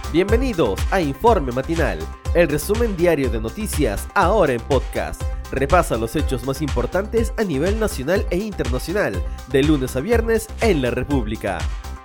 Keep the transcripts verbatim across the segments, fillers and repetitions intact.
Bienvenidos a Informe Matinal, el resumen diario de noticias ahora en podcast. Repasa los hechos más importantes a nivel nacional e internacional, de lunes a viernes en la República.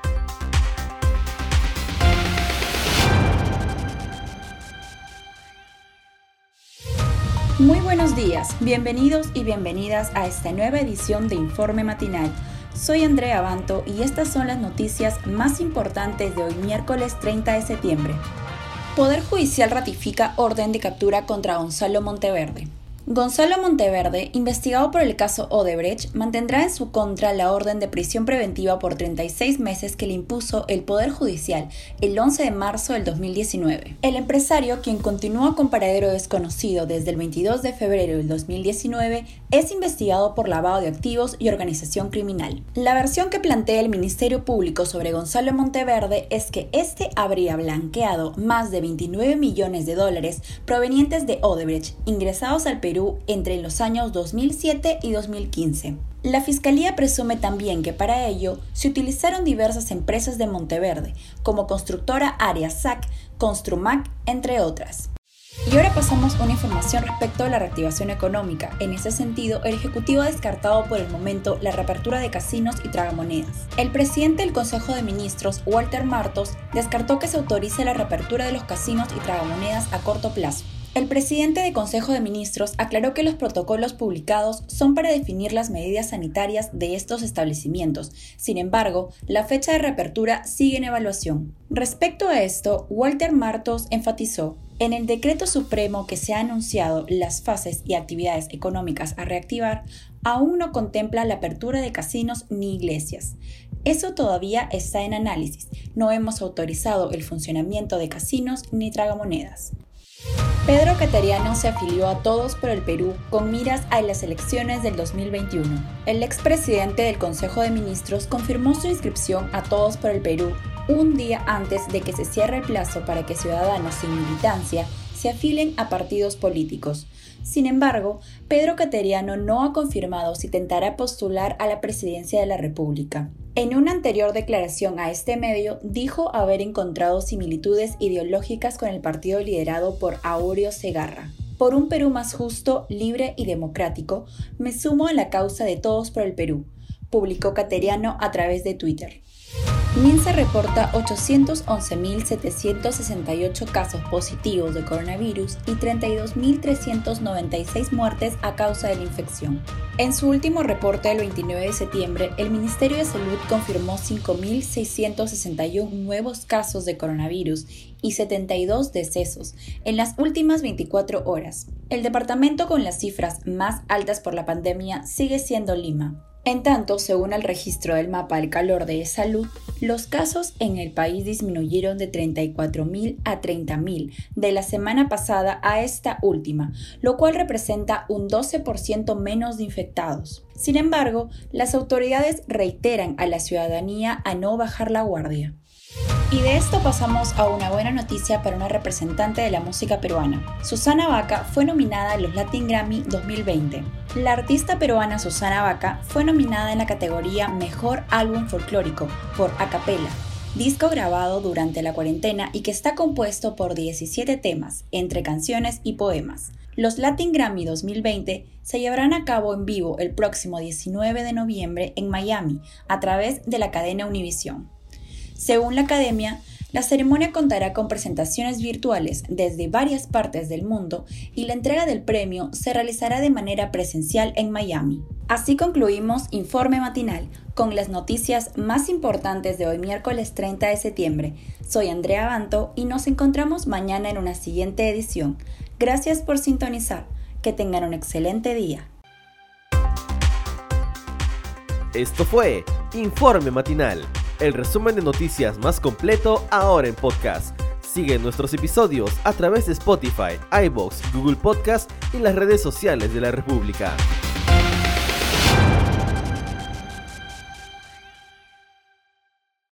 Muy buenos días, bienvenidos y bienvenidas a esta nueva edición de Informe Matinal. Soy Andrea Abanto y estas son las noticias más importantes de hoy miércoles treinta de septiembre. Poder Judicial ratifica orden de captura contra Gonzalo Monteverde. Gonzalo Monteverde, investigado por el caso Odebrecht, mantendrá en su contra la orden de prisión preventiva por treinta y seis meses que le impuso el Poder Judicial el once de marzo del dos mil diecinueve. El empresario, quien continúa con paradero desconocido desde el veintidós de febrero del dos mil diecinueve, es investigado por lavado de activos y organización criminal. La versión que plantea el Ministerio Público sobre Gonzalo Monteverde es que este habría blanqueado más de veintinueve millones de dólares provenientes de Odebrecht, ingresados al Perú entre los años dos mil siete y dos mil quince. La Fiscalía presume también que para ello se utilizaron diversas empresas de Monteverde, como Constructora Arias S A C, Construmac, entre otras. Y ahora pasamos a una información respecto a la reactivación económica. En ese sentido, el Ejecutivo ha descartado por el momento la reapertura de casinos y tragamonedas. El presidente del Consejo de Ministros, Walter Martos, descartó que se autorice la reapertura de los casinos y tragamonedas a corto plazo. El presidente del Consejo de Ministros aclaró que los protocolos publicados son para definir las medidas sanitarias de estos establecimientos. Sin embargo, la fecha de reapertura sigue en evaluación. Respecto a esto, Walter Martos enfatizó: en el decreto supremo que se ha anunciado, las fases y actividades económicas a reactivar aún no contempla la apertura de casinos ni iglesias. Eso todavía está en análisis. No hemos autorizado el funcionamiento de casinos ni tragamonedas. Pedro Cateriano se afilió a Todos por el Perú con miras a las elecciones del dos mil veintiuno. El expresidente del Consejo de Ministros confirmó su inscripción a Todos por el Perú un día antes de que se cierre el plazo para que ciudadanos sin militancia se afilen a partidos políticos. Sin embargo, Pedro Cateriano no ha confirmado si tentará postular a la presidencia de la República. En una anterior declaración a este medio, dijo haber encontrado similitudes ideológicas con el partido liderado por Áureo Segarra. Por un Perú más justo, libre y democrático, me sumo a la causa de Todos por el Perú, publicó Cateriano a través de Twitter. Minsa reporta ochocientos once mil setecientos sesenta y ocho casos positivos de coronavirus y treinta y dos mil trescientas noventa y seis muertes a causa de la infección. En su último reporte del veintinueve de septiembre, el Ministerio de Salud confirmó cinco mil seiscientos sesenta y uno nuevos casos de coronavirus y setenta y dos decesos en las últimas veinticuatro horas. El departamento con las cifras más altas por la pandemia sigue siendo Lima. En tanto, según el registro del mapa del calor de salud, los casos en el país disminuyeron de treinta y cuatro mil a treinta mil de la semana pasada a esta última, lo cual representa un doce por ciento menos de infectados. Sin embargo, las autoridades reiteran a la ciudadanía a no bajar la guardia. Y de esto pasamos a una buena noticia para una representante de la música peruana. Susana Baca fue nominada a los Latin Grammy dos mil veinte. La artista peruana Susana Baca fue nominada en la categoría Mejor Álbum Folclórico por Acapella, disco grabado durante la cuarentena y que está compuesto por diecisiete temas, entre canciones y poemas. Los Latin Grammy dos mil veinte se llevarán a cabo en vivo el próximo diecinueve de noviembre en Miami, a través de la cadena Univision. Según la Academia, la ceremonia contará con presentaciones virtuales desde varias partes del mundo y la entrega del premio se realizará de manera presencial en Miami. Así concluimos Informe Matinal con las noticias más importantes de hoy miércoles treinta de septiembre. Soy Andrea Abanto y nos encontramos mañana en una siguiente edición. Gracias por sintonizar. Que tengan un excelente día. Esto fue Informe Matinal, el resumen de noticias más completo ahora en podcast. Sigue nuestros episodios a través de Spotify, iVoox, Google Podcast y las redes sociales de la República.